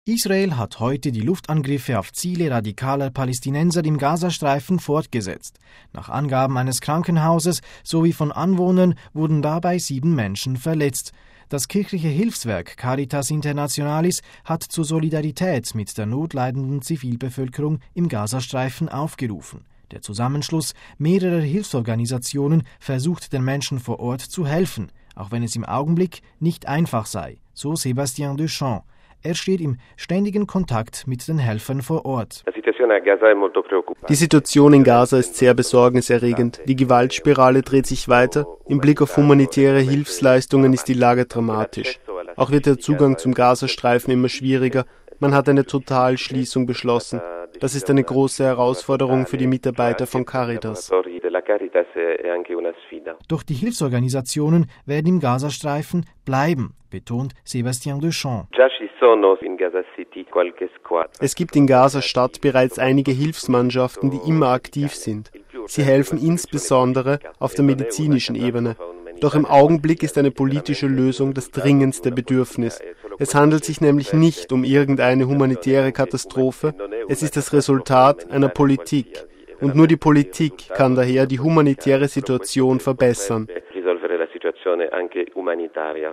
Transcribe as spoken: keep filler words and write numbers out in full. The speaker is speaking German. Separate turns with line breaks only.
Israel hat heute die Luftangriffe auf Ziele radikaler Palästinenser im Gazastreifen fortgesetzt. Nach Angaben eines Krankenhauses sowie von Anwohnern wurden dabei sieben Menschen verletzt. Das kirchliche Hilfswerk Caritas Internationalis hat zur Solidarität mit der notleidenden Zivilbevölkerung im Gazastreifen aufgerufen. Der Zusammenschluss mehrerer Hilfsorganisationen versucht den Menschen vor Ort zu helfen, auch wenn es im Augenblick nicht einfach sei, so Sébastien Deschamps. Er steht im ständigen Kontakt mit den Helfern vor Ort.
Die Situation in Gaza ist sehr besorgniserregend. Die Gewaltspirale dreht sich weiter. Im Blick auf humanitäre Hilfsleistungen ist die Lage dramatisch. Auch wird der Zugang zum Gazastreifen immer schwieriger. Man hat eine Totalschließung beschlossen. Das ist eine große Herausforderung für die Mitarbeiter von Caritas.
Doch die Hilfsorganisationen werden im Gazastreifen bleiben, betont Sébastien Deschamps.
Es gibt in Gaza-Stadt bereits einige Hilfsmannschaften, die immer aktiv sind. Sie helfen insbesondere auf der medizinischen Ebene. Doch im Augenblick ist eine politische Lösung das dringendste Bedürfnis. Es handelt sich nämlich nicht um irgendeine humanitäre Katastrophe, es ist das Resultat einer Politik. Und nur die Politik kann daher die humanitäre Situation verbessern.